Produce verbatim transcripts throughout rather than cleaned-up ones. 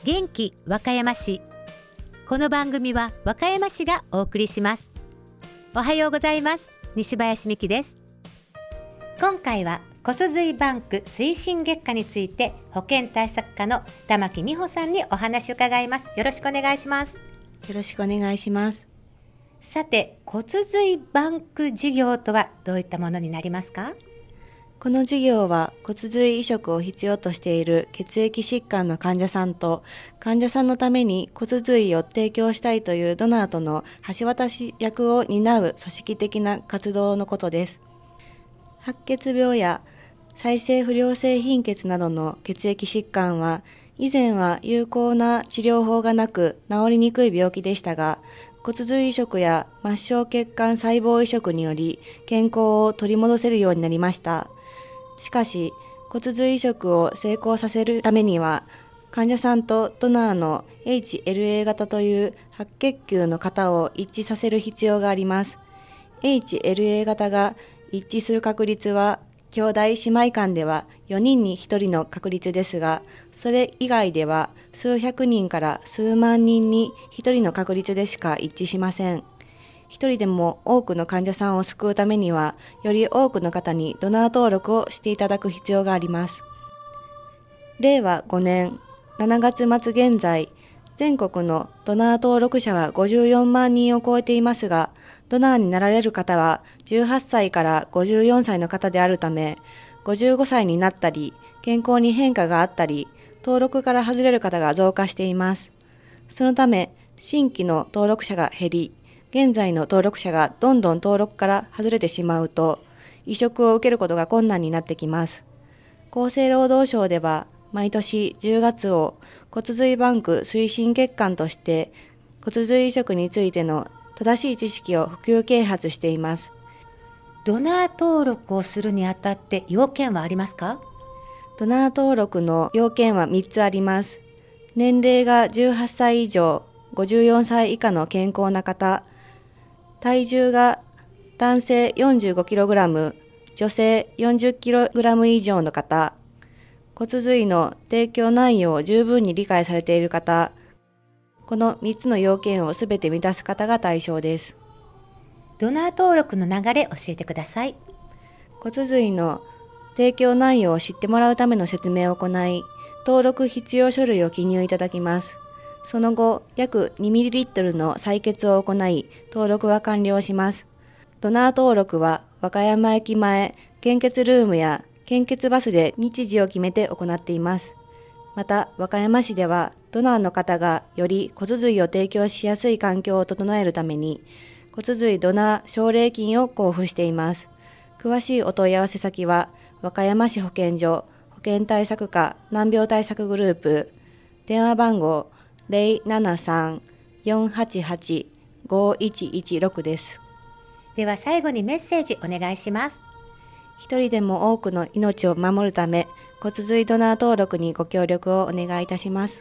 元気和歌山市。この番組は和歌山市がお送りします。おはようございます。西林美希です。今回は骨髄バンク推進月間について保健対策課の玉木美穂さんにお話を伺います。よろしくお願いします。 よろしくお願いします。 さて、骨髄バンク事業とはどういったものになりますか？ この事業は骨髄移植を必要としている血液疾患の患者さんと患者さんのために骨髄を提供したいというドナーとの橋渡し役を担う組織的な活動のことです。白血病や再生不良性貧血などの血液疾患は以前は有効な治療法がなく治りにくい病気でしたが、骨髄移植や末梢血管細胞移植により健康を取り戻せるようになりました。しかし、骨髄移植を成功させるためには、患者さんとドナーの エイチエルエー 型という白血球の型を一致させる必要があります。エイチエルエー 型が一致する確率は、兄弟姉妹間ではよにんにひとりの確率ですが、それ以外では数百人から数万人にひとりの確率でしか一致しません。一人でも多くの患者さんを救うためには、より多くの方にドナー登録をしていただく必要があります。れいわごねんしちがつまつ現在、全国のドナー登録者はごじゅうよんまんにんを超えていますが、ドナーになられる方はじゅうはっさいからごじゅうよんさいの方であるため、ごじゅうごさいになったり、健康に変化があったり、登録から外れる方が増加しています。そのため、新規の登録者が減り、現在の登録者がどんどん登録から外れてしまうと、移植を受けることが困難になってきます。厚生労働省では、毎年じゅうがつを骨髄バンク推進月間として、骨髄移植についての正しい知識を普及啓発しています。 ドナー登録をするにあたって要件はありますか？ ドナー登録の要件はみっつあります。年齢がじゅうはっさい以上、ごじゅうよんさい以下の健康な方、体重が男性 よんじゅうごキログラム、女性 よんじゅっキログラム 以上の方、骨髄の提供内容を十分に理解されている方、このみっつの要件をすべて満たす方が対象です。 ドナー登録の流れ教えてください。 骨髄の提供内容を知ってもらうための説明を行い、登録必要書類を記入いただきます。その後、約にミリリットルの採血を行い、登録は完了します。ドナー登録は和歌山駅前、献血ルームや献血バスで日時を決めて行っています。また、和歌山市では、ドナーの方がより骨髄を提供しやすい環境を整えるために、骨髄ドナー奨励金を交付しています。詳しいお問い合わせ先は、和歌山市保健所、保健対策課難病対策グループ、電話番号 ゼロななさん よんはちはち ごいちいちろく です。 では最後にメッセージお願いします。 一人でも多くの命を守るため、骨髄ドナー登録にご協力をお願いいたします。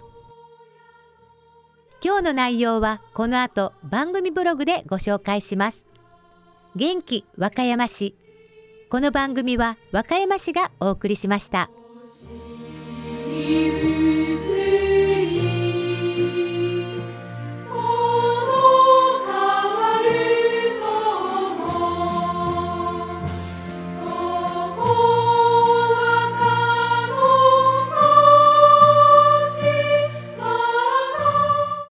今日の内容はこの後番組ブログでご紹介します。元気和歌山市。この番組は和歌山市がお送りしました。